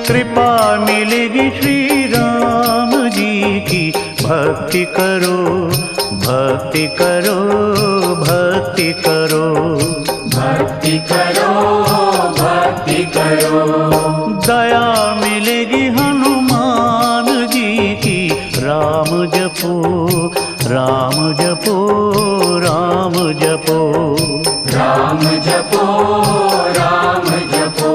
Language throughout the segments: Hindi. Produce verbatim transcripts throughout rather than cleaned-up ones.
कृपा मिलेगी श्री राम जी की। भक्ति करो भक्ति करो भक्ति करो भक्ति करो भक्ति करो। दया मिलेगी हनुमान जी की। राम जपो राम जपो राम जपो राम जपो राम जपो।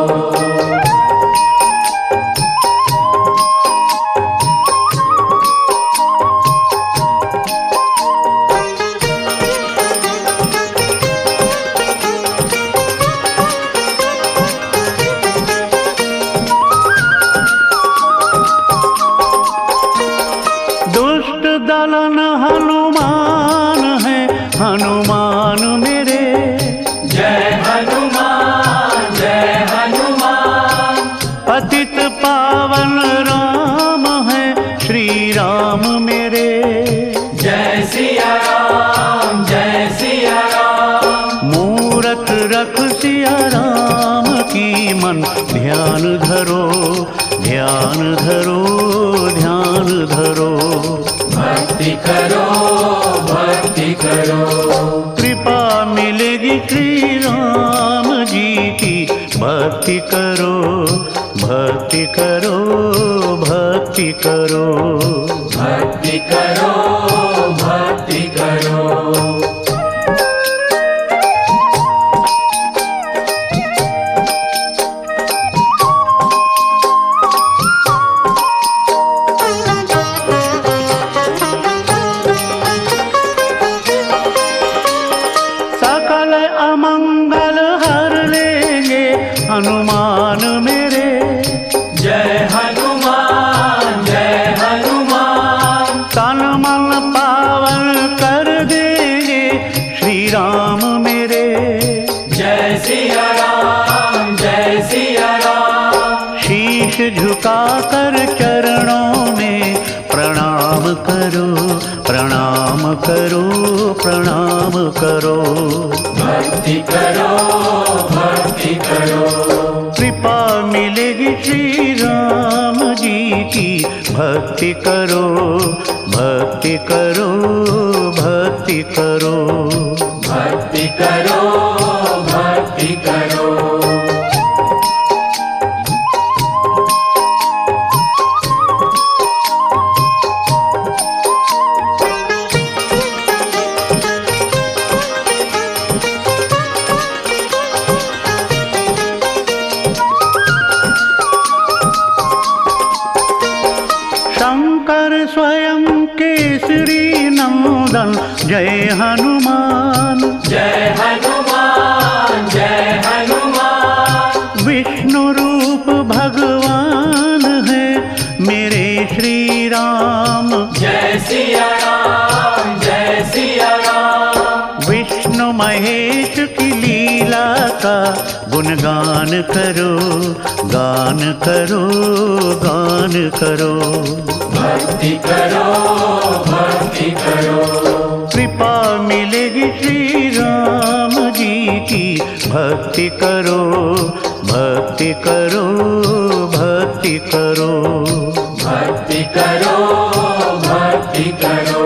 दुष्ट दलन हनुमान है हनुमान मेरे। जय हनुमान जय हनुमान। पतित पावन राम है श्री राम मेरे। जय सिया राम जय सिया राम। मूरत रख सिया राम की मन। ध्यान धरो ध्यान धरो ध्यान धरो। भक्ति करो भक्ति करो। कृपा मिलेगी श्री राम जी की। भक्ति करो भक्ति करो भक्ति करो भक्ति करो भक्ति करो। सकल अमंगल हर लेंगे हनुमान मेरे। जय हनुमान जय हनुमान। तन मन पावन कर देंगे श्री राम मेरे। जय सिया राम जय सिया राम। शीश झुका कर चरणों में प्रणाम करो प्रणाम करो प्रणाम करो। भक्ति करो भक्ति करो। कृपा मिलेगी श्री राम जी की। भक्ति करो भक्ति करो भक्ति करो भक्ति करो भक्ति करो। शंकर स्वयं केसरी नंदन। जय हनुमान जय हनुमान जय हनुमान। विष्णु रूप भगवान है मेरे श्री राम। जय सिया राम जय सिया राम। विष्णु महेश की लीला का गुणगान करो गान करो गान करो। भक्ति करो भक्ति करो। कृपा मिलेगी श्री राम जी की। भक्ति करो भक्ति करो भक्ति करो भक्ति करो भक्ति करो।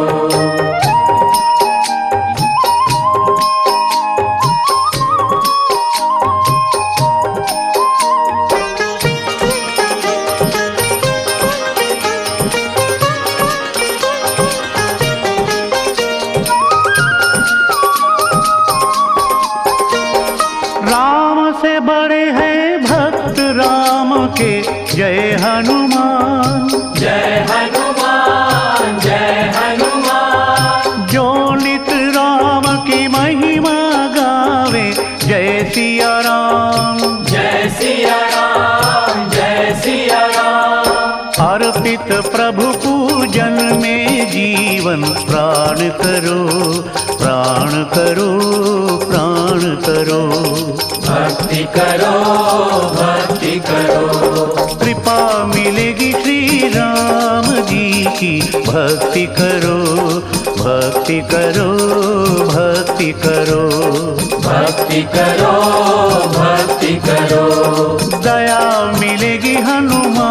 राम से बड़े हैं भक्त राम के। जय हनुमान जय हनुमान जय हनुमान। जो नित राम की महिमा गावे। जय सिया राम जय सिया राम जय सिया राम। अर्पित प्रभु पूजन में जीवन। प्राण करो प्राण करो प्राण करो। भक्ति करो भक्ति करो। कृपा मिलेगी श्री राम जी की। भक्ति करो भक्ति करो भक्ति करो भक्ति करो भक्ति करो। दया मिलेगी हनुमान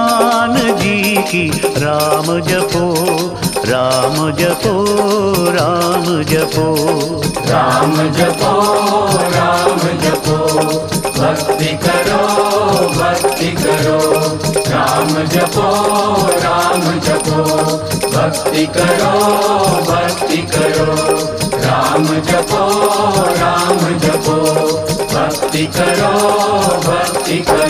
की राम जपो राम जपो राम जपो राम जपो राम जपो भक्ति करो भक्ति करो राम जपो राम जपो भक्ति करो भक्ति करो राम जपो राम जपो भक्ति करो भक्ति करो।